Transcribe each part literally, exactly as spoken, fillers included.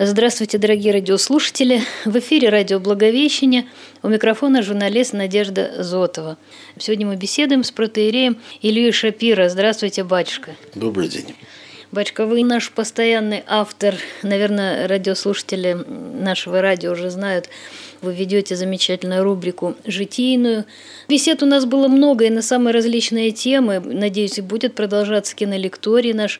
Здравствуйте, дорогие радиослушатели. В эфире радио «Благовещение». У микрофона журналист Надежда Зотова. Сегодня мы беседуем с протоиереем Ильей Шапиро. Здравствуйте, батюшка. Добрый день. Батюшка, вы наш постоянный автор. Наверное, радиослушатели нашего радио уже знают. Вы ведете замечательную рубрику «Житийную». Бесед у нас было много и на самые различные темы. Надеюсь, и будет продолжаться кинолекторий наш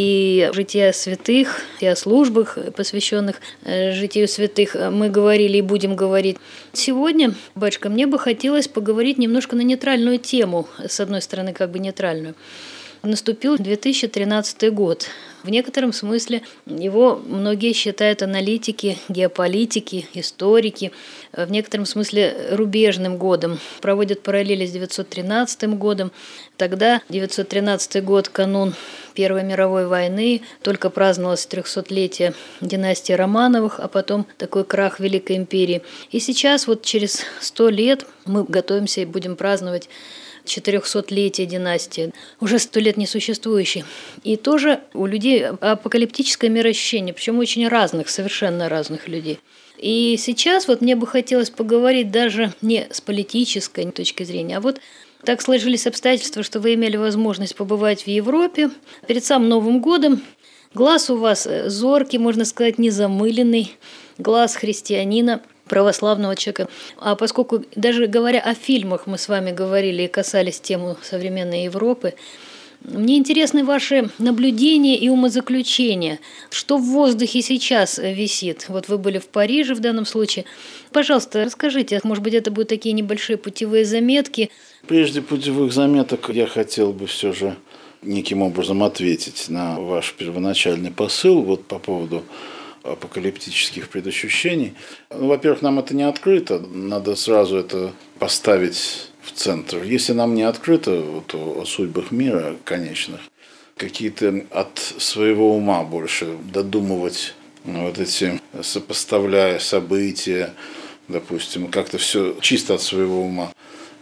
и жития святых, и о службах, посвященных житию святых, мы говорили и будем говорить. Сегодня, батюшка, мне бы хотелось поговорить немножко на нейтральную тему, с одной стороны, как бы нейтральную. Наступил две тысячи тринадцатый год. В некотором смысле его многие считают аналитики, геополитики, историки, в некотором смысле рубежным годом. Проводят параллели с девятьсот тринадцатым годом. Тогда девятьсот тринадцатый год, канун Первой мировой войны, только праздновалось трехсотлетие династии Романовых, а потом такой крах Великой империи. И сейчас, вот через сто лет, мы готовимся и будем праздновать четырехсотлетие династии, уже сто лет несуществующей. И тоже у людей апокалиптическое мироощущение, причем очень разных, совершенно разных людей. И сейчас вот мне бы хотелось поговорить даже не с политической точки зрения, а вот так сложились обстоятельства, что вы имели возможность побывать в Европе перед самым Новым годом. Глаз у вас зоркий, можно сказать, незамыленный, глаз христианина, православного человека. А поскольку даже говоря о фильмах, мы с вами говорили и касались темы современной Европы, мне интересны ваши наблюдения и умозаключения. Что в воздухе сейчас висит? Вот вы были в Париже в данном случае. Пожалуйста, расскажите, может быть, это будут такие небольшие путевые заметки. Прежде путевых заметок я хотел бы все же неким образом ответить на ваш первоначальный посыл вот по поводу апокалиптических предощущений. Ну, во-первых, нам это не открыто, надо сразу это поставить в центр. Если нам не открыто вот, о судьбах мира конечных, какие-то от своего ума больше додумывать вот эти, сопоставляя события, допустим, как-то все чисто от своего ума,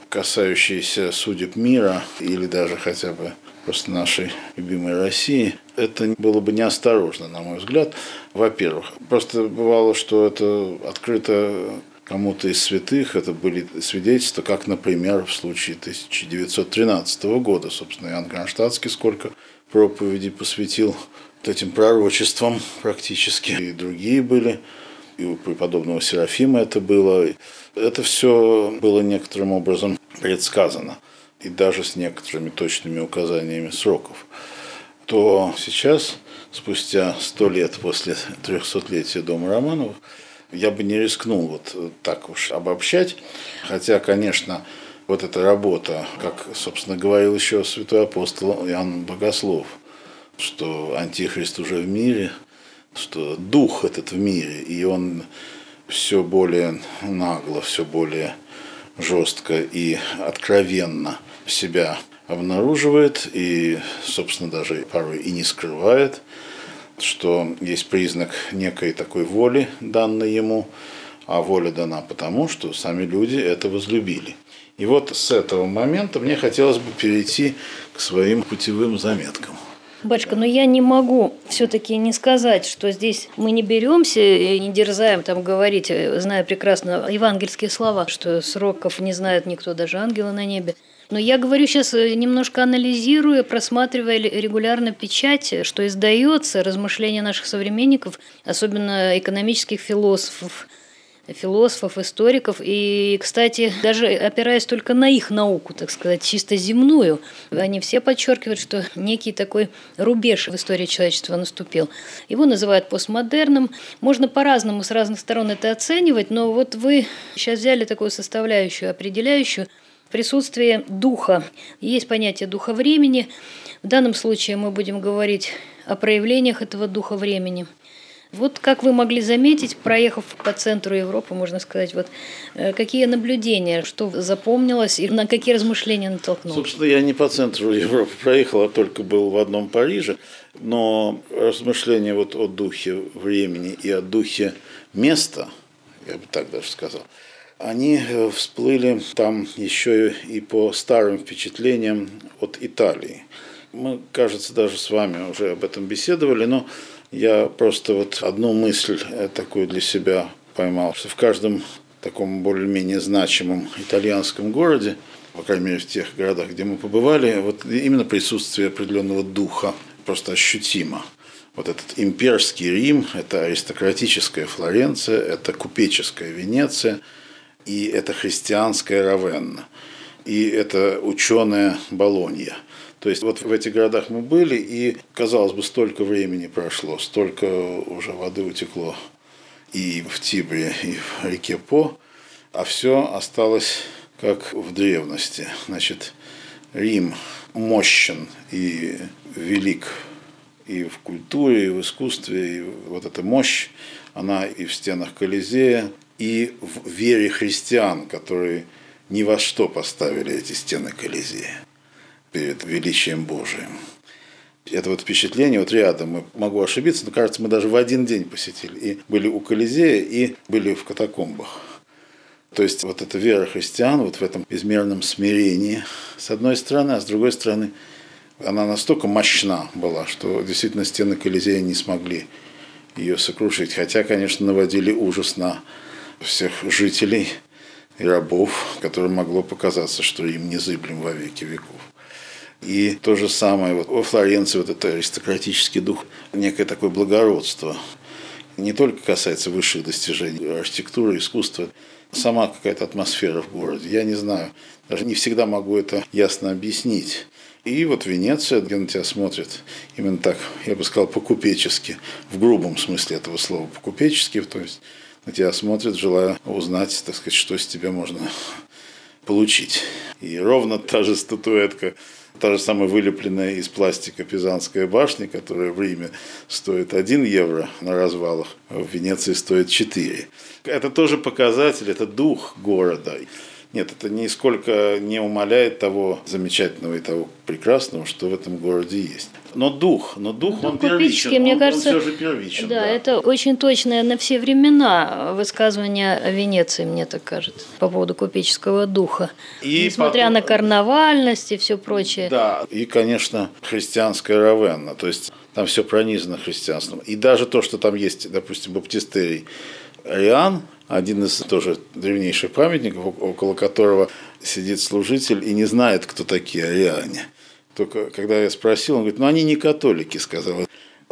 касающиеся судеб мира или даже хотя бы просто нашей любимой России, это было бы неосторожно, на мой взгляд. Во-первых, просто бывало, что это открыто кому-то из святых, это были свидетельства, как, например, в случае тысяча девятьсот тринадцатого года, собственно, Иоанн Кронштадтский сколько проповедей посвятил этим пророчествам практически, и другие были, и у преподобного Серафима это было. Это все было некоторым образом предсказано, и даже с некоторыми точными указаниями сроков, то сейчас, спустя сто лет после трехсотлетия дома Романовых, я бы не рискнул вот так уж обобщать, хотя, конечно, вот эта работа, как, собственно, говорил еще святой апостол Иоанн Богослов, что Антихрист уже в мире, что дух этот в мире, и он все более нагло, все более жестко и откровенно себя обнаруживает и, собственно, даже порой и не скрывает, что есть признак некой такой воли, данной ему, а воля дана потому, что сами люди это возлюбили. И вот с этого момента мне хотелось бы перейти к своим путевым заметкам. Батюшка, но я не могу все-таки не сказать, что здесь мы не беремся и не дерзаем там говорить, зная прекрасно евангельские слова, что сроков не знает никто, даже ангелы на небе. Но я говорю сейчас, немножко анализируя, просматривая регулярно печать, что издается, размышления наших современников, особенно экономических философов, философов, историков, и, кстати, даже опираясь только на их науку, так сказать, чисто земную, они все подчеркивают, что некий такой рубеж в истории человечества наступил. Его называют постмодерном. Можно по-разному, с разных сторон это оценивать, но вот вы сейчас взяли такую составляющую, определяющую присутствие духа. Есть понятие духа времени. В данном случае мы будем говорить о проявлениях этого духа времени. Вот как вы могли заметить, проехав по центру Европы, можно сказать, вот какие наблюдения, что запомнилось и на какие размышления натолкнуло? Собственно, я не по центру Европы проехал, а только был в одном Париже, но размышления вот о духе времени и о духе места, я бы так даже сказал, они всплыли там еще и по старым впечатлениям от Италии. Мы, кажется, даже с вами уже об этом беседовали, но Я просто вот одну мысль такую для себя поймал, что в каждом таком более-менее значимом итальянском городе, по крайней мере в тех городах, где мы побывали, вот именно присутствие определенного духа просто ощутимо. Вот этот имперский Рим, это аристократическая Флоренция, это купеческая Венеция и это христианская Равенна, и это ученая Болонья. То есть вот в этих городах мы были, и, казалось бы, столько времени прошло, столько уже воды утекло и в Тибре, и в реке По, а все осталось как в древности. Значит, Рим мощен и велик и в культуре, и в искусстве, и вот эта мощь, она и в стенах Колизея, и в вере христиан, которые ни во что поставили эти стены Колизея перед величием Божиим. Это вот впечатление вот рядом, могу ошибиться, но кажется, мы даже в один день посетили. И были у Колизея, и были в катакомбах. То есть вот эта вера христиан вот в этом безмерном смирении, с одной стороны, а с другой стороны, она настолько мощна была, что действительно стены Колизея не смогли ее сокрушить. Хотя, конечно, наводили ужас на всех жителей и рабов, которым могло показаться, что Рим незыблем во веки веков. И то же самое вот во Флоренции, вот это аристократический дух, некое такое благородство. Не только касается высших достижений архитектуры, искусства, сама какая-то атмосфера в городе. Я не знаю, даже не всегда могу это ясно объяснить. И вот Венеция, где на тебя смотрят именно так, я бы сказал, по-купечески, в грубом смысле этого слова, по-купечески, то есть на тебя смотрят, желая узнать, так сказать, что с тебя можно получить. И ровно та же статуэтка, та же самая вылепленная из пластика Пизанская башня, которая в Риме стоит один евро на развалах, а в Венеции стоит четыре. Это тоже показатель, это дух города. Нет, это нисколько не умаляет того замечательного и того прекрасного, что в этом городе есть. Но дух, но дух, дух он первичен, мне он, кажется, он все же первичен. Да, да, это очень точное на все времена высказывание о Венеции, мне так кажется, по поводу купеческого духа. И Несмотря потом, на карнавальность и все прочее. Да, и, конечно, христианская Равенна, то есть там все пронизано христианством. И даже то, что там есть, допустим, баптистерий Ариан, один из тоже древнейших памятников, около которого сидит служитель и не знает, кто такие ариане. Только когда я спросил, он говорит, ну они не католики, сказал.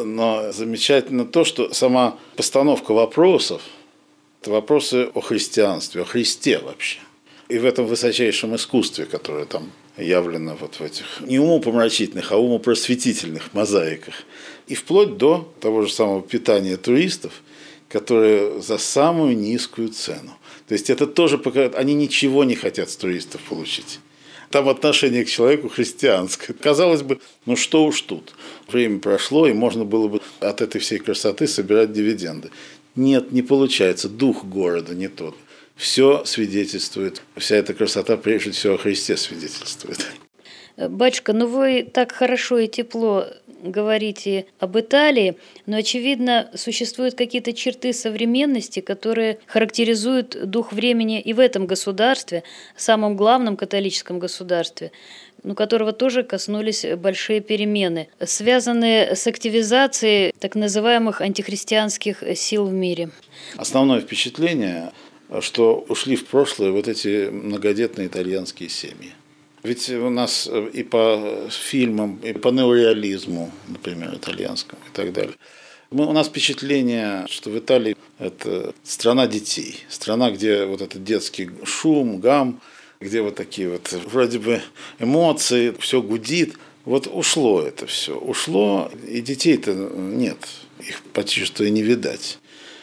Но замечательно то, что сама постановка вопросов, это вопросы о христианстве, о Христе вообще. И в этом высочайшем искусстве, которое там явлено вот в этих не умопомрачительных, а умопросветительных мозаиках. И вплоть до того же самого питания туристов, которые за самую низкую цену. То есть это тоже показывает, они ничего не хотят с туристов получить. Там отношение к человеку христианское. Казалось бы, ну что уж тут. Время прошло, и можно было бы от этой всей красоты собирать дивиденды. Нет, не получается. Дух города не тот. Все свидетельствует, вся эта красота прежде всего о Христе свидетельствует. Батюшка, ну вы так хорошо и тепло говорите об Италии, но, очевидно, существуют какие-то черты современности, которые характеризуют дух времени и в этом государстве, самом главном католическом государстве, ну, которого тоже коснулись большие перемены, связанные с активизацией так называемых антихристианских сил в мире. Основное впечатление, что ушли в прошлое вот эти многодетные итальянские семьи. Ведь у нас и по фильмам, и по неореализму, например, итальянскому и так далее, мы, у нас впечатление, что в Италии это страна детей, страна, где вот этот детский шум, гам, где вот такие вот вроде бы эмоции, все гудит. Вот ушло это все, ушло, и детей-то нет, их почти что и не видать.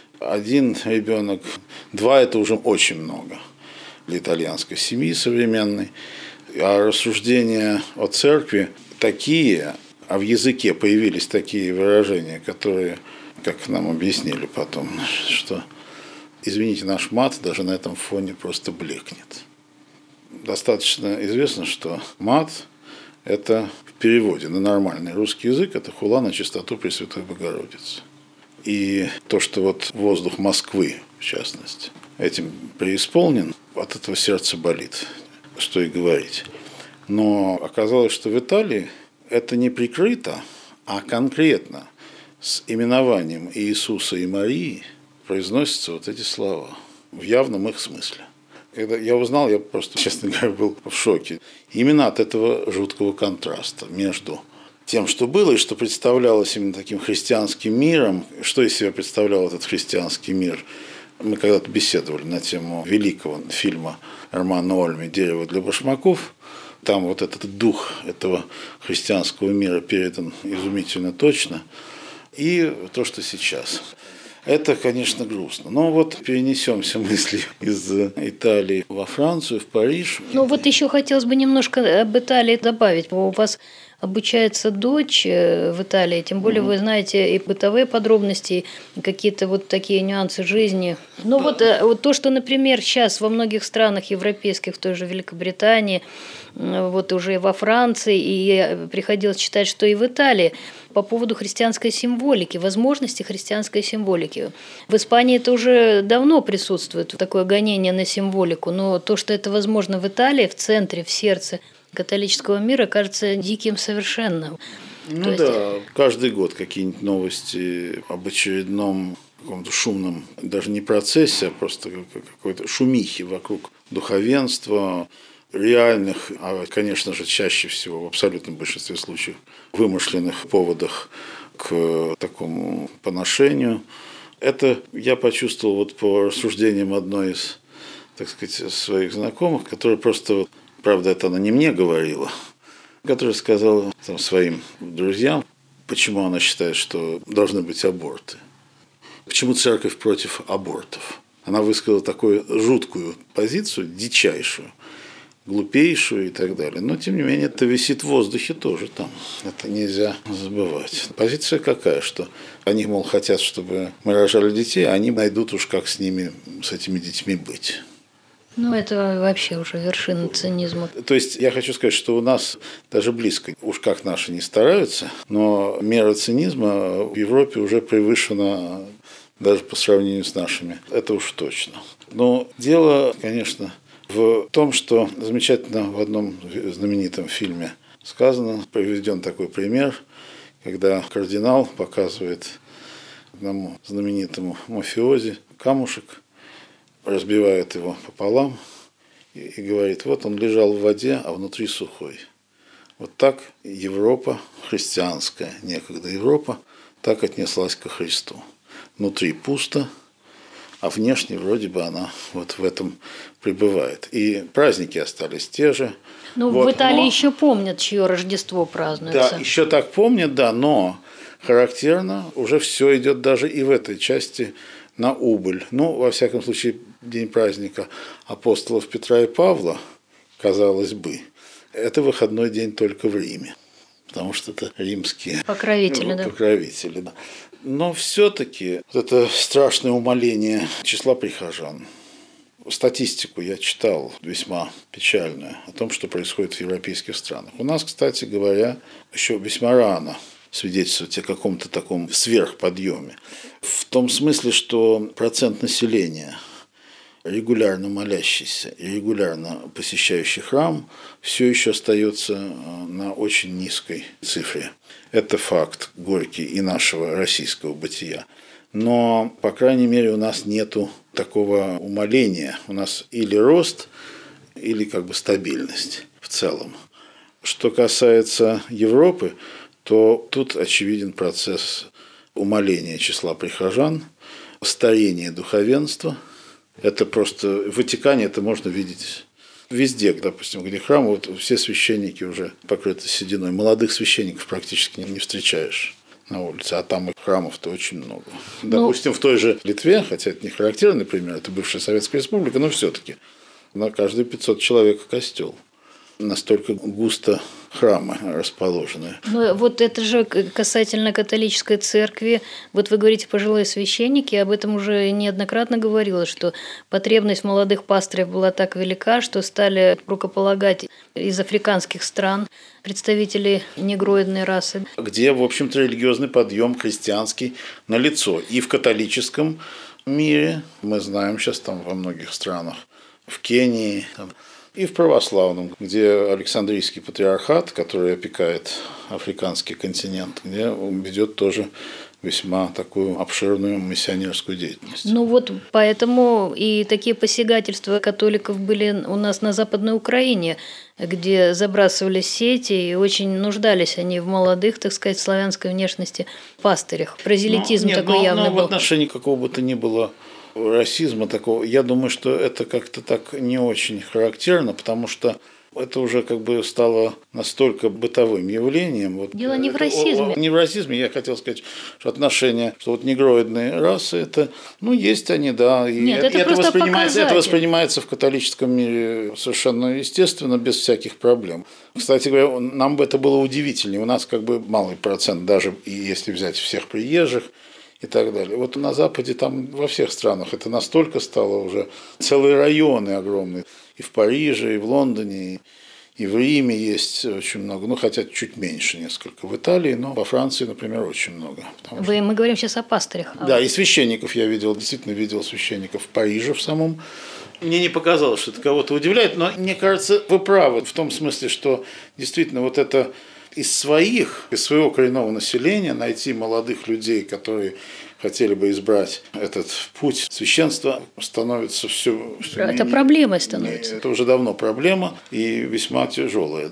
Один ребенок, два – это уже очень много для итальянской семьи современной. А рассуждения о церкви такие, а в языке появились такие выражения, которые, как нам объяснили потом, что, извините, наш мат даже на этом фоне просто блекнет. Достаточно известно, что мат – это в переводе на нормальный русский язык – это хула на чистоту Пресвятой Богородицы. И то, что вот воздух Москвы, в частности, этим преисполнен, от этого сердце болит. Что и говорить. Но оказалось, что в Италии это не прикрыто, а конкретно с именованием Иисуса и Марии произносятся вот эти слова в явном их смысле. Когда я узнал, я просто, честно говоря, был в шоке. Именно от этого жуткого контраста между тем, что было и что представлялось именно таким христианским миром. Что из себя представлял этот христианский мир? Мы когда-то беседовали на тему великого фильма Эрмана Ольми «Дерево для башмаков». Там вот этот дух этого христианского мира передан изумительно точно. И то, что сейчас. Это, конечно, грустно. Но вот перенесемся мыслью из Италии во Францию, в Париж. Ну вот еще хотелось бы немножко об Италии добавить. У вас обучается дочь в Италии, тем более вы знаете и бытовые подробности, и какие-то вот такие нюансы жизни. Но вот, вот то, что, например, сейчас во многих странах европейских, в той же Великобритании, вот уже и во Франции, и приходилось читать, что и в Италии, по поводу христианской символики, возможности христианской символики. В Испании это уже давно присутствует, такое гонение на символику, но то, что это возможно в Италии, в центре, в сердце католического мира, кажется диким совершенно. Ну то да, есть... каждый год какие-нибудь новости об очередном каком-то шумном, даже не процессе, а просто какой-то шумихе вокруг духовенства, реальных, а, конечно же, чаще всего, в абсолютном большинстве случаев, вымышленных поводах к такому поношению. Это я почувствовал вот по рассуждениям одной из, так сказать, своих знакомых, которая просто, правда, это она не мне говорила, которая сказала там, своим друзьям, почему она считает, что должны быть аборты. Почему церковь против абортов? Она высказала такую жуткую позицию, дичайшую, глупейшую и так далее. Но, тем не менее, это висит в воздухе тоже там. Это нельзя забывать. Позиция какая, что они, мол, хотят, чтобы мы рожали детей, а они найдут уж, как с ними, с этими детьми быть. Ну, это вообще уже вершина цинизма. То есть, я хочу сказать, что у нас даже близко, уж как наши не стараются, но мера цинизма в Европе уже превышена даже по сравнению с нашими. Это уж точно. Но дело, конечно, в том, что замечательно в одном знаменитом фильме сказано, приведен такой пример, когда кардинал показывает одному знаменитому мафиози камушек, разбивает его пополам и, и говорит, вот он лежал в воде, а внутри сухой. Вот так Европа, христианская некогда Европа, так отнеслась ко Христу. Внутри пусто, а внешне вроде бы она вот в этом пребывает. И праздники остались те же. Ну, вот, в Италии но... еще помнят, чье Рождество празднуется. Да, еще так помнят, да, но характерно уже все идет даже и в этой части на убыль. Ну, во всяком случае, день праздника апостолов Петра и Павла, казалось бы, это выходной день только в Риме, потому что это римские покровители, ну, да. покровители, да. Но все-таки это страшное умаление числа прихожан. Статистику я читал весьма печальную о том, что происходит в европейских странах. У нас, кстати говоря, еще весьма рано свидетельствовать о каком-то таком сверхподъеме. В том смысле, что процент населения, регулярно молящийся и регулярно посещающий храм, все еще остается на очень низкой цифре. Это факт горький и нашего российского бытия. Но, по крайней мере, у нас нету такого умаления. У нас или рост, или как бы стабильность в целом. Что касается Европы, то тут очевиден процесс умаления числа прихожан, старение духовенства. Это просто в Ватикане это можно видеть везде, допустим, где храм, вот все священники уже покрыты сединой. Молодых священников практически не встречаешь на улице, а там и храмов-то очень много. Допустим, в той же Литве, хотя это не характерный пример, это бывшая Советская Республика, но все-таки на каждые пятьсот человек костел. Настолько густо храмы расположены. Ну, вот это же касательно католической церкви. Вот вы говорите, пожилые священники, об этом уже неоднократно говорилось, что потребность молодых пастырев была так велика, что стали рукополагать из африканских стран представителей негроидной расы. Где, в общем-то, религиозный подъем христианский налицо. И в католическом мире, мы знаем сейчас там во многих странах, в Кении, там, и в православном, где Александрийский патриархат, который опекает африканский континент, где ведет тоже весьма такую обширную миссионерскую деятельность. Ну вот поэтому и такие посягательства католиков были у нас на Западной Украине, где забрасывали сети и очень нуждались они в молодых, так сказать, славянской внешности пастырях. Прозелитизм ну, нет, такой но, явный но был. В отношении какого бы то ни было расизма такого, я думаю, что это как-то так не очень характерно, потому что это уже как бы стало настолько бытовым явлением. Вот, Дело не в расизме. Не в расизме, я хотел сказать, что отношения, что вот негроидные расы, это, ну, есть они, да. И Нет, это, это, просто воспринимается, это показатель. воспринимается в католическом мире совершенно естественно, без всяких проблем. Кстати говоря, нам бы это было удивительнее. У нас как бы малый процент, даже если взять всех приезжих, и так далее. Вот на Западе, там во всех странах это настолько стало уже, целые районы огромные. И в Париже, и в Лондоне, и, и в Риме есть очень много. Ну, хотя чуть меньше несколько. В Италии, но во Франции, например, очень много. Вы, что... Мы говорим сейчас о пастырях. Да, и священников я видел, действительно видел священников в Париже в самом. Мне не показалось, что это кого-то удивляет, но мне кажется, вы правы в том смысле, что действительно вот это из своих, из своего коренного населения найти молодых людей, которые хотели бы избрать этот путь священства, становится все... все это менее, проблемой становится. Это уже давно проблема и весьма тяжелая.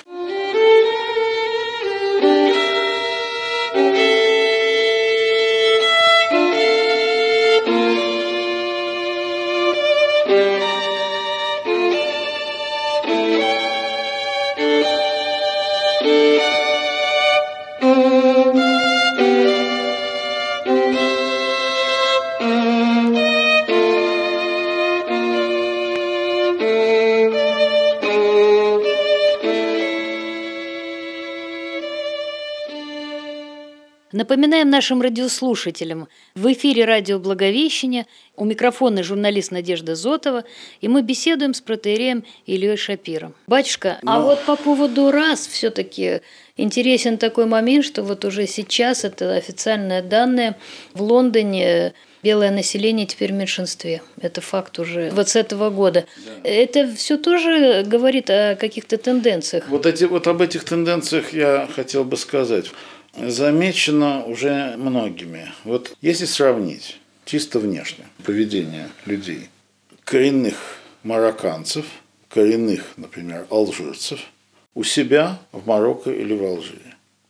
Напоминаем нашим радиослушателям, в эфире радио «Благовещение», у микрофона журналист Надежда Зотова, и мы беседуем с протоиереем Ильей Шапиром. Батюшка, Но... а вот по поводу рас все-таки интересен такой момент, что вот уже сейчас, это официальные данные, в Лондоне белое население теперь в меньшинстве. Это факт уже двадцатого года. Да. Это все тоже говорит о каких-то тенденциях. Вот, эти, вот об этих тенденциях я хотел бы сказать. Замечено уже многими. Вот если сравнить чисто внешне поведение людей, коренных марокканцев, коренных, например, алжирцев, у себя в Марокко или в Алжире,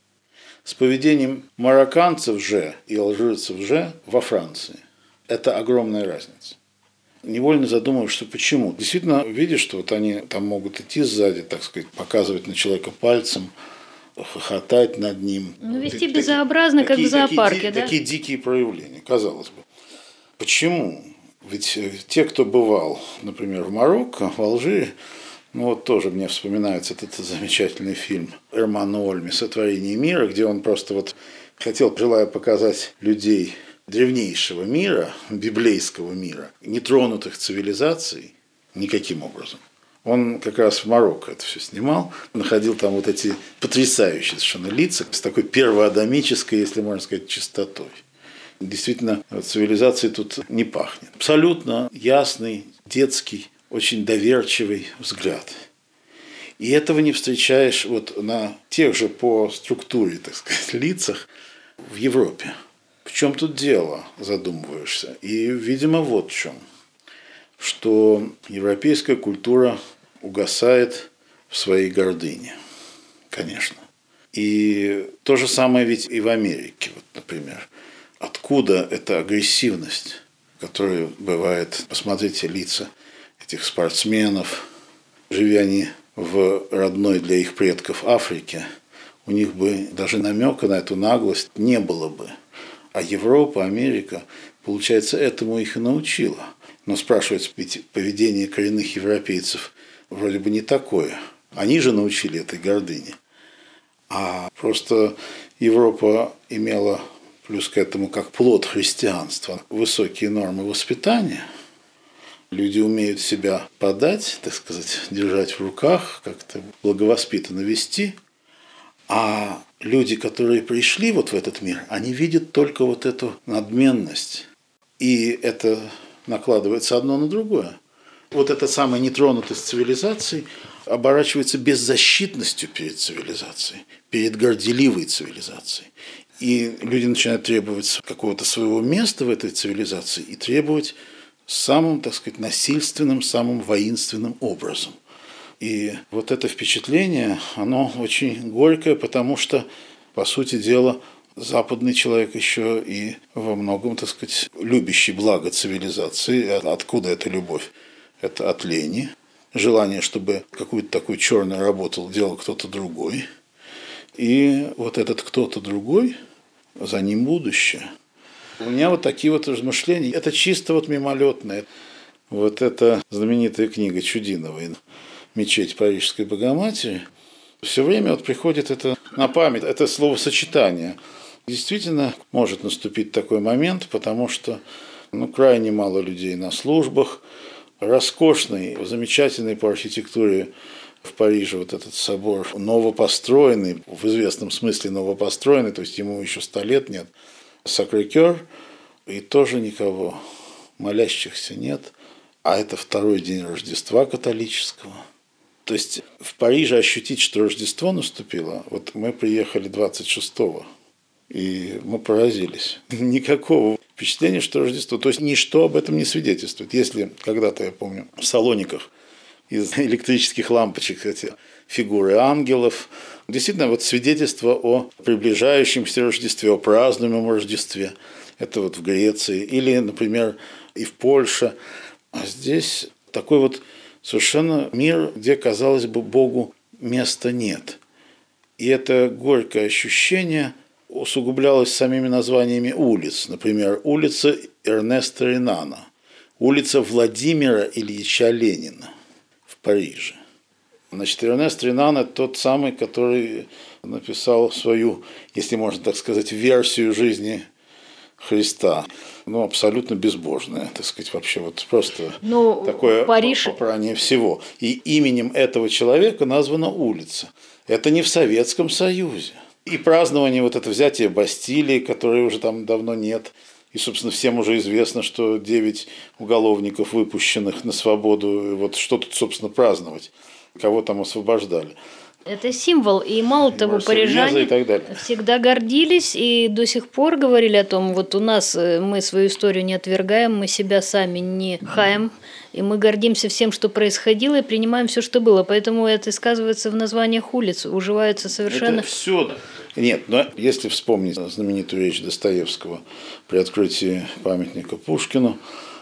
с поведением марокканцев же и алжирцев же во Франции, это огромная разница. Невольно задумываешься, почему. Действительно, видишь, что вот они там могут идти сзади, так сказать, показывать на человека пальцем, хохотать над ним. Ну, вести безобразно, как в зоопарке, такие, да? Такие дикие проявления, казалось бы. Почему? Ведь те, кто бывал, например, в Марокко, в Алжире, ну вот тоже мне вспоминается этот замечательный фильм Эрмана Ольми «Сотворение мира», где он просто вот хотел, желая показать людей древнейшего мира, библейского мира, нетронутых цивилизаций, никаким образом. Он как раз в Марокко это все снимал, находил там вот эти потрясающие совершенно лица с такой первоадамической, если можно сказать, чистотой. Действительно, цивилизации тут не пахнет. Абсолютно ясный, детский, очень доверчивый взгляд. И этого не встречаешь вот на тех же по структуре, так сказать, лицах в Европе. В чем тут дело, задумываешься? И, видимо, вот в чем. Что европейская культура угасает в своей гордыне, конечно. И то же самое ведь и в Америке, вот, например. Откуда эта агрессивность, которая бывает, посмотрите лица этих спортсменов, живя они в родной для их предков Африке, у них бы даже намека на эту наглость не было бы. А Европа, Америка, получается, этому их и научила. Но спрашивается, ведь поведение коренных европейцев вроде бы не такое. Они же научили этой гордыне. А просто Европа имела, плюс к этому, как плод христианства, высокие нормы воспитания. Люди умеют себя подать, так сказать, держать в руках, как-то благовоспитанно вести. А люди, которые пришли вот в этот мир, они видят только вот эту надменность. И это накладывается одно на другое. Вот эта самая нетронутость цивилизации оборачивается беззащитностью перед цивилизацией, перед горделивой цивилизацией. И люди начинают требовать какого-то своего места в этой цивилизации и требовать самым, так сказать, насильственным, самым воинственным образом. И вот это впечатление, оно очень горькое, потому что, по сути дела, западный человек еще и во многом, так сказать, любящий благо цивилизации. Откуда эта любовь? Это от лени, желание, чтобы какую-то такую черную работу делал кто-то другой. И вот этот кто-то другой, за ним будущее. У меня вот такие вот размышления. Это чисто вот мимолетное. Вот эта знаменитая книга Чудиновой «Мечеть Парижской Богоматери». Все время вот приходит это на память, это словосочетание. Действительно может наступить такой момент, потому что ну, крайне мало людей на службах. Роскошный, замечательный по архитектуре в Париже вот этот собор, новопостроенный, в известном смысле новопостроенный, то есть ему еще сто лет нет, Сакрэ-Кёр, и тоже никого, молящихся нет, а это второй день Рождества католического. То есть в Париже ощутить, что Рождество наступило, вот мы приехали двадцать шестого, и мы поразились. Никакого впечатления, что Рождество, то есть ничто об этом не свидетельствует. Если когда-то, я помню, в Салониках из электрических лампочек эти фигуры ангелов. Действительно, вот свидетельство о приближающемся Рождестве, о празднуемом Рождестве. Это вот в Греции или, например, и в Польше. А здесь такой вот совершенно мир, где, казалось бы, Богу места нет. И это горькое ощущение усугублялось самими названиями улиц. Например, улица Эрнеста Ренана, улица Владимира Ильича Ленина в Париже. Значит, Эрнест Ренан – это тот самый, который написал свою, если можно так сказать, версию жизни Христа. Ну, абсолютно безбожная, так сказать, вообще вот просто ну, такое Париж... попрание всего. И именем этого человека названа улица. Это не в Советском Союзе. И празднование, вот это взятие Бастилии, которой уже там давно нет. И, собственно, всем уже известно, что девять уголовников, выпущенных на свободу, вот что тут, собственно, праздновать, кого там освобождали. Это символ, и мало и того, парижане всегда гордились и до сих пор говорили о том, вот у нас мы свою историю не отвергаем, мы себя сами не хаем, и мы гордимся всем, что происходило, и принимаем все, что было. Поэтому это сказывается в названиях улиц, уживается совершенно... Это все. Нет, но если вспомнить знаменитую речь Достоевского при открытии памятника Пушкину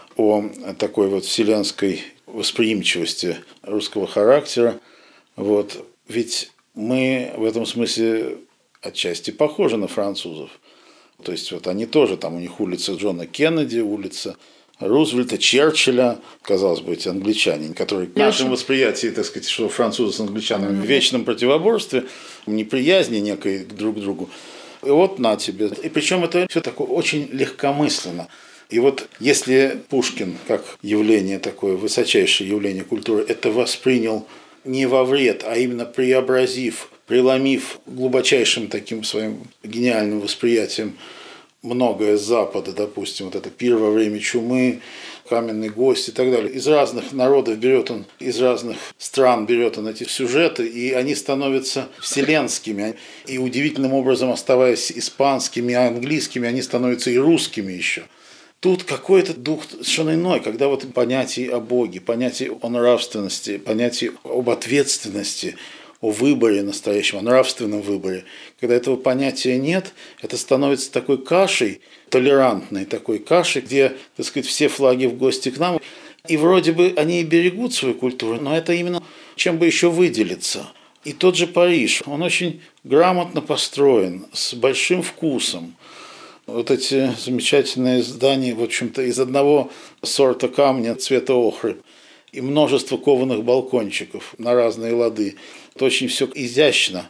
о такой вот вселенской восприимчивости русского характера, вот, ведь мы в этом смысле отчасти похожи на французов. То есть вот они тоже, там у них улица Джона Кеннеди, улица Рузвельта, Черчилля, казалось бы, эти англичане, которые в нашем восприятии, так сказать, что французы с англичанами в вечном противоборстве, в неприязни некой друг к другу. И вот на тебе. И причем это все такое очень легкомысленно. И вот если Пушкин, как явление такое, высочайшее явление культуры, это воспринял не во вред, а именно преобразив, преломив глубочайшим таким своим гениальным восприятием многое с Запада, допустим, вот это пир во время чумы, каменный гость и так далее. Из разных народов берет он, из разных стран берет он эти сюжеты, и они становятся вселенскими. И удивительным образом, оставаясь испанскими, английскими, они становятся и русскими еще. Тут какой-то дух совершенно иной, когда вот понятие о Боге, понятие о нравственности, понятие об ответственности, о выборе настоящем, о нравственном выборе. Когда этого понятия нет, это становится такой кашей, толерантной такой кашей, где, так сказать, все флаги в гости к нам. И вроде бы они и берегут свою культуру, но это именно чем бы еще выделиться. И тот же Париж, он очень грамотно построен, с большим вкусом. Вот эти замечательные здания, в общем-то, из одного сорта камня цвета охры и множество кованых балкончиков на разные лады. Это очень все изящно.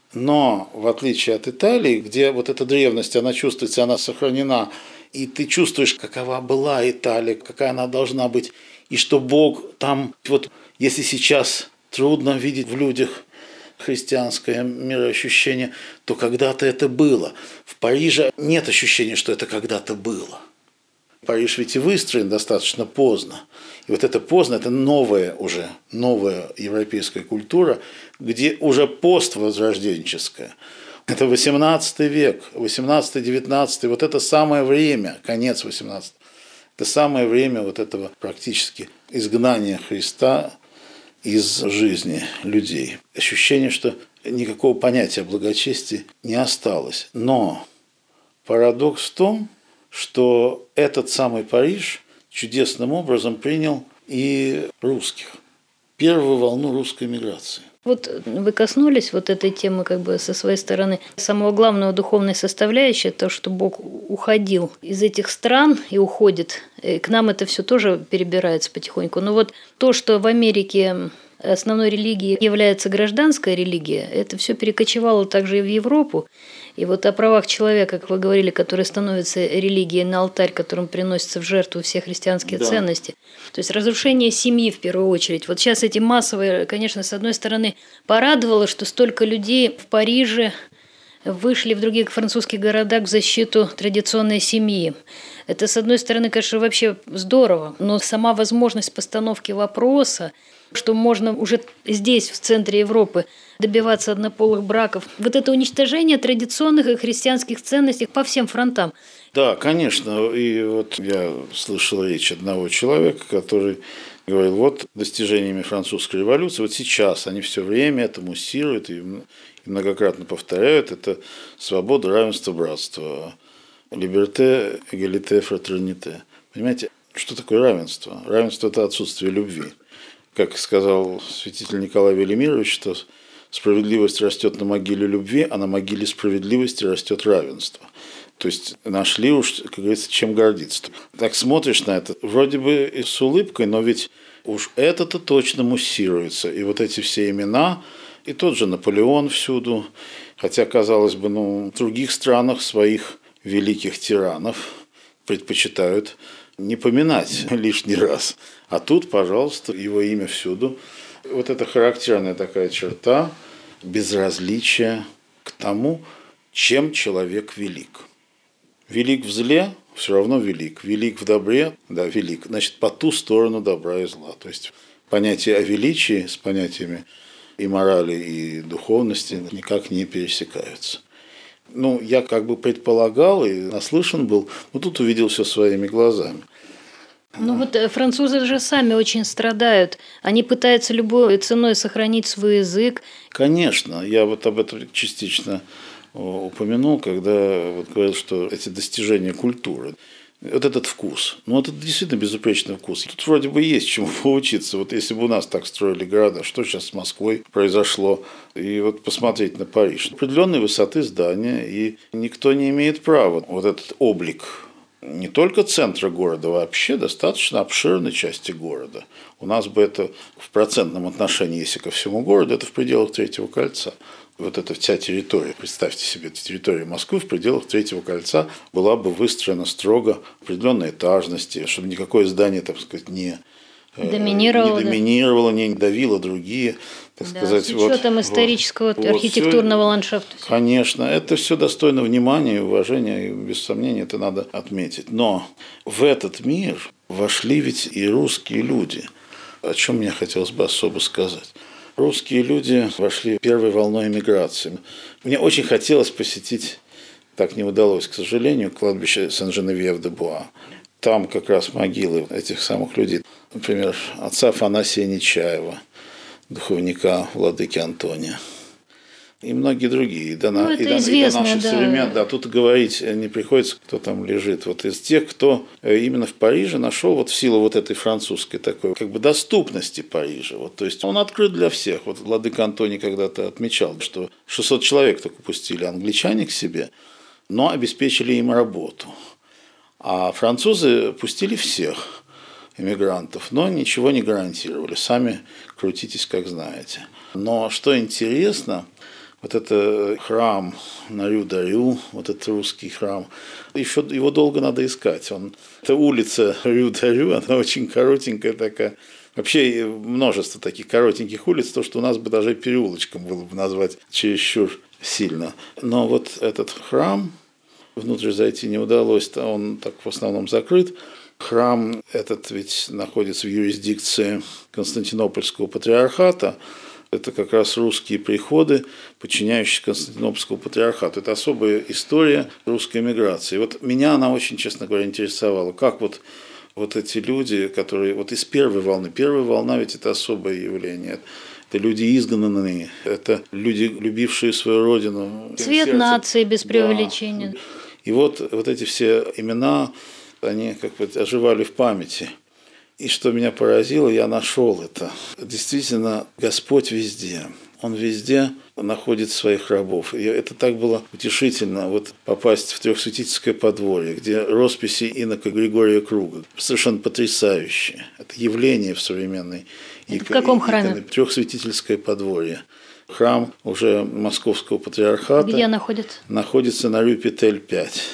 Но в отличие от Италии, где вот эта древность, она чувствуется, она сохранена, и ты чувствуешь, какова была Италия, какая она должна быть, и что Бог там, вот если сейчас трудно видеть в людях христианское мироощущение, то когда-то это было. В Париже нет ощущения, что это когда-то было. Париж ведь и выстроен достаточно поздно. И вот это поздно, это новая уже, новая европейская культура, где уже поствозрожденческая, Это восемнадцатый век, восемнадцатый-девятнадцатый, вот это самое время, конец восемнадцатого. Это самое время вот этого практически изгнания Христа из жизни людей. Ощущение, что никакого понятия благочестия не осталось. Но парадокс в том, что этот самый Париж чудесным образом принял и русских. Первую волну русской миграции. Вот вы коснулись вот этой темы как бы со своей стороны. Самого главного духовной составляющей, то, что Бог уходил из этих стран и уходит. И к нам это все тоже перебирается потихоньку. Но вот то, что в Америке основной религией является гражданская религия, это все перекочевало также и в Европу. И вот о правах человека, как вы говорили, который становится религией на алтарь, которым приносятся в жертву все христианские да. ценности. То есть разрушение семьи в первую очередь. Вот сейчас эти массовые, конечно, с одной стороны, порадовало, что столько людей в Париже вышли в других французских городах в защиту традиционной семьи. Это, с одной стороны, конечно, вообще здорово, но сама возможность постановки вопроса, что можно уже здесь, в центре Европы, добиваться однополых браков. Вот это уничтожение традиционных и христианских ценностей по всем фронтам. Да, конечно. И вот я слышал речь одного человека, который говорил, вот достижениями французской революции, вот сейчас они все время это муссируют и многократно повторяют, это свобода, равенство, братство. Либерте, эгалите, фратерните. Понимаете, что такое равенство? Равенство – это отсутствие любви. Как сказал святитель Николай Велимирович, что справедливость растет на могиле любви, а на могиле справедливости растет равенство. То есть нашли уж, как говорится, чем гордиться. Так смотришь на это, вроде бы и с улыбкой, но ведь уж это-то точно муссируется. И вот эти все имена, и тот же Наполеон всюду, хотя, казалось бы, ну, в других странах своих великих тиранов предпочитают не поминать лишний раз. А тут, пожалуйста, его имя всюду. Вот это характерная такая черта безразличия к тому, чем человек велик. Велик в зле, все равно велик. Велик в добре, да, велик. Значит, по ту сторону добра и зла. То есть понятие о величии с понятиями и морали, и духовности никак не пересекаются. Ну, я как бы предполагал и наслышан был, но тут увидел все своими глазами. Ну вот французы же сами очень страдают. Они пытаются любой ценой сохранить свой язык. Конечно, я вот об этом частично упомянул, когда вот говорил, что эти достижения культуры, вот этот вкус, ну это действительно безупречный вкус. Тут вроде бы есть чему поучиться. Вот если бы у нас так строили города, что сейчас с Москвой произошло? И вот посмотреть на Париж. Определенной высоты здания, и никто не имеет права вот этот облик не только центра города, вообще достаточно обширной части города. У нас бы это в процентном отношении, если ко всему городу, это в пределах Третьего кольца. Вот эта вся территория, представьте себе, территория Москвы в пределах Третьего кольца была бы выстроена строго определенной этажности, чтобы никакое здание, так сказать, не доминировало, не, доминировало, да. не давило другие, так да, сказать. С учетом вот, исторического, вот, архитектурного вот ландшафта. Конечно, это все достойно внимания и уважения, и без сомнения это надо отметить. Но в этот мир вошли ведь и русские люди, о чем мне хотелось бы особо сказать. Русские люди вошли первой волной эмиграции. Мне очень хотелось посетить, так не удалось, к сожалению, кладбище Сен-Женевьев-де-Буа. Там как раз могилы этих самых людей. Например, отца Афанасия Нечаева, духовника владыки Антония. И многие другие. И до, ну, и до, известно, и до наших да. современ. Да, тут говорить не приходится, кто там лежит. Вот из тех, кто именно в Париже нашел вот в силу вот этой французской такой как бы доступности Парижа. Вот, то есть он открыт для всех. Вот владыка Антоний когда-то отмечал, что шестьсот человек только пустили англичане к себе, но обеспечили им работу. А французы пустили всех эмигрантов, но ничего не гарантировали. Сами крутитесь, как знаете. Но что интересно, вот это храм на Рю-д'Арю, вот этот русский храм, еще его долго надо искать. Он, эта улица Рю-д'Арю, она очень коротенькая такая. Вообще множество таких коротеньких улиц, то, что у нас бы даже переулочком было бы назвать чересчур сильно. Но вот этот храм, внутрь зайти не удалось, он так в основном закрыт. Храм этот ведь находится в юрисдикции Константинопольского патриархата, Это как раз русские приходы, подчиняющиеся Константинопольскому патриархату. Это особая история русской эмиграции. Вот меня она очень, честно говоря, интересовала. Как вот, вот эти люди, которые вот из первой волны, первая волна ведь это особое явление. Это люди изгнанные, это люди, любившие свою родину. Цвет сердце. Нации без преувеличения. Да. И вот, вот эти все имена, они как бы оживали в памяти. И что меня поразило, я нашел это. Действительно, Господь везде. Он везде находит своих рабов. И это так было утешительно, вот попасть в Трехсвятительское подворье, где росписи инока Григория Круга. Совершенно потрясающие. Это явление в современной иконе. В каком храме? Трехсвятительское подворье. Храм уже Московского патриархата. Где находится? Находится на Рю-Петель пять.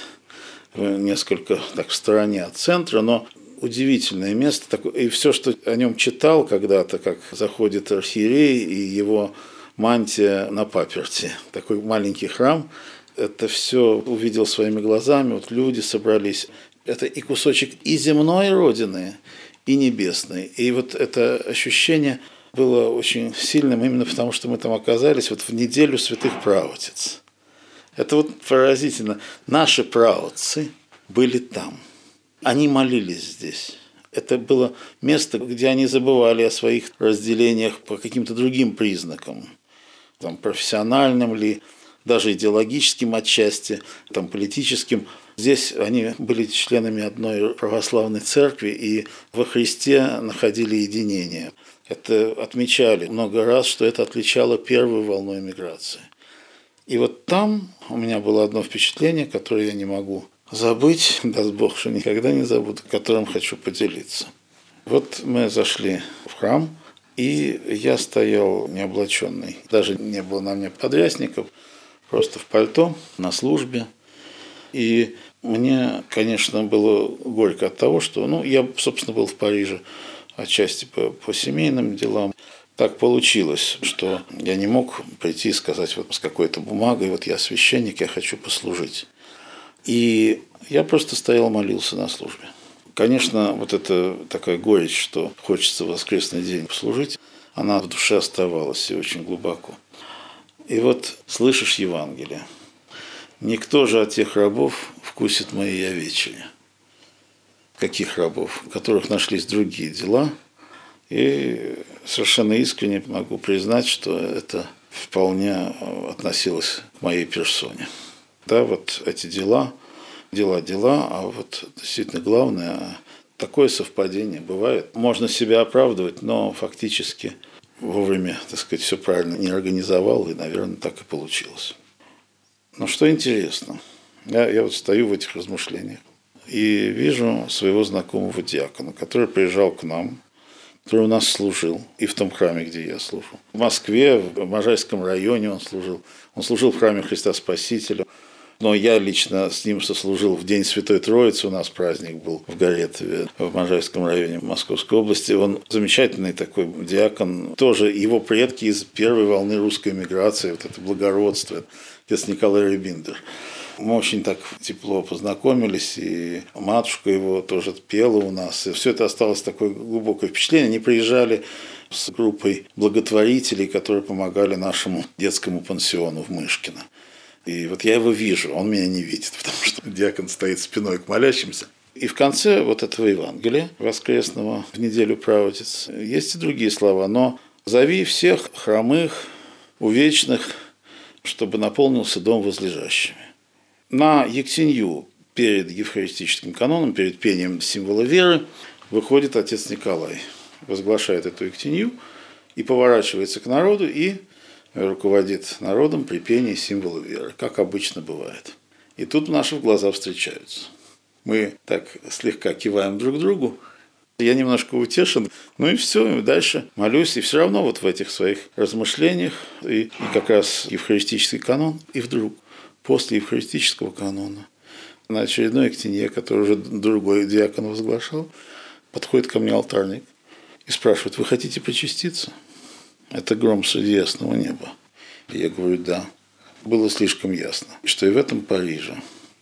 Несколько так в стороне от центра, но удивительное место. И все, что о нем читал когда-то, как заходит архиерей и его мантия на паперти. Такой маленький храм. Это все увидел своими глазами. Вот люди собрались. Это и кусочек и земной родины, и небесной. И вот это ощущение было очень сильным именно потому, что мы там оказались вот в неделю святых праотец. Это вот поразительно. Наши праотцы были там. Они молились здесь. Это было место, где они забывали о своих разделениях по каким-то другим признакам. Там, профессиональным ли, даже идеологическим отчасти, там, политическим. Здесь они были членами одной православной церкви и во Христе находили единение. Это отмечали много раз, что это отличало первую волну эмиграции. И вот там у меня было одно впечатление, которое я не могу забыть, даст Бог, что никогда не забуду, которым хочу поделиться. Вот мы зашли в храм, и я стоял необлаченный. Даже не было на мне подрясников, просто в пальто на службе. И мне, конечно, было горько от того, что, ну, я, собственно, был в Париже отчасти по, по семейным делам. Так получилось, что я не мог прийти и сказать вот с какой-то бумагой, вот я священник, я хочу послужить. И я просто стоял, молился на службе. Конечно, вот эта такая горечь, что хочется в воскресный день послужить, она в душе оставалась и очень глубоко. И вот слышишь Евангелие. «Никто же от тех рабов вкусит моей овечьи». Каких рабов? У которых нашлись другие дела. И совершенно искренне могу признать, что это вполне относилось к моей персоне. Да, вот эти дела, дела, дела, а вот действительно главное, такое совпадение бывает. Можно себя оправдывать, но фактически вовремя, так сказать, все правильно не организовал, и, наверное, так и получилось. Но что интересно, я, я вот стою в этих размышлениях и вижу своего знакомого диакона, который приезжал к нам, который у нас служил, и в том храме, где я служил. В Москве, в Можайском районе он служил. Он служил в храме Христа Спасителя. Но я лично с ним сослужил в День Святой Троицы, у нас праздник был в Горетове, в Можайском районе Московской области. Он замечательный такой диакон, тоже его предки из первой волны русской эмиграции, вот это благородство, отец Николай Рябиндер. Мы очень так тепло познакомились, и матушка его тоже пела у нас. И все это осталось такое глубокое впечатление. Они приезжали с группой благотворителей, которые помогали нашему детскому пансиону в Мышкино. И вот я его вижу, он меня не видит, потому что диакон стоит спиной к молящимся. И в конце вот этого Евангелия воскресного в неделю праотец есть и другие слова. «Но зови всех хромых, увечных, чтобы наполнился дом возлежащими». На Ектенью перед евхаристическим каноном, перед пением символа веры, выходит отец Николай, возглашает эту Ектенью и поворачивается к народу и руководит народом при пении символа веры, как обычно бывает. И тут наши глаза встречаются. Мы так слегка киваем друг другу. Я немножко утешен, ну и все, и дальше молюсь. И все равно вот в этих своих размышлениях, и, и как раз евхаристический канон, и вдруг после евхаристического канона на очередной Ектенье, который уже другой диакон возглашал, подходит ко мне алтарник и спрашивает: «Вы хотите причаститься?» Это гром среди ясного неба. И я говорю: да. Было слишком ясно, что и в этом Париже,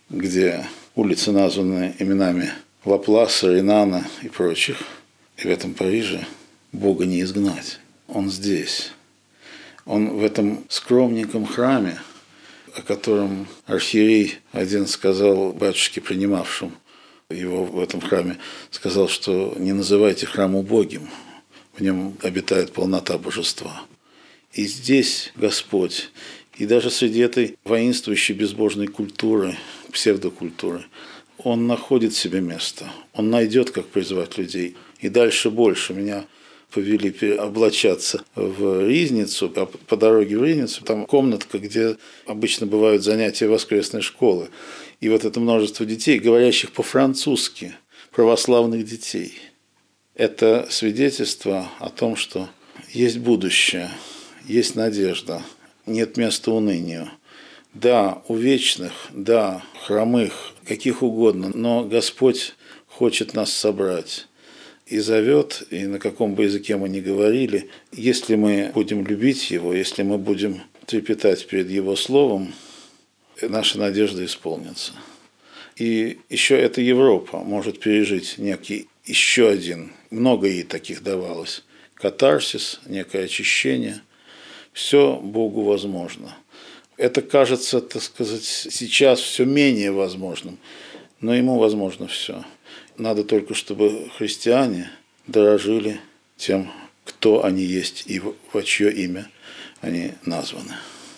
где улицы названы именами Лапласа, Ренана и прочих, и в этом Париже Бога не изгнать. Он здесь. Он в этом скромненьком храме, о котором архиерей один сказал батюшке, принимавшему его в этом храме, сказал, что не называйте храм убогим, в нем обитает полнота божества. И здесь Господь, и даже среди этой воинствующей безбожной культуры, псевдокультуры, Он находит себе место, Он найдет, как призвать людей. И дальше больше. Меня повели облачаться в Ризницу, а по дороге в Ризницу там комнатка, где обычно бывают занятия воскресной школы. И вот это множество детей, говорящих по-французски, православных детей. Это свидетельство о том, что есть будущее, есть надежда, нет места унынию. Да, у вечных, да, хромых, каких угодно, но Господь хочет нас собрать и зовет, и на каком бы языке мы ни говорили, если мы будем любить Его, если мы будем трепетать перед Его Словом, наша надежда исполнится. И еще эта Европа может пережить некий еще один, много ей таких давалось, катарсис, некое очищение. Все Богу возможно. Это кажется, так сказать, сейчас все менее возможным, но Ему возможно все. Надо только, чтобы христиане дорожили тем, кто они есть и во чье имя они названы.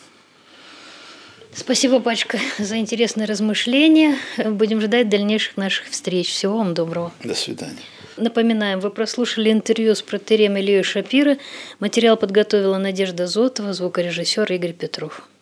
Спасибо, батюшка, за интересные размышления. Будем ждать дальнейших наших встреч. Всего вам доброго. До свидания. Напоминаем, вы прослушали интервью с протоиереем Ильей Шапиро. Материал подготовила Надежда Зотова, звукорежиссер Игорь Петров.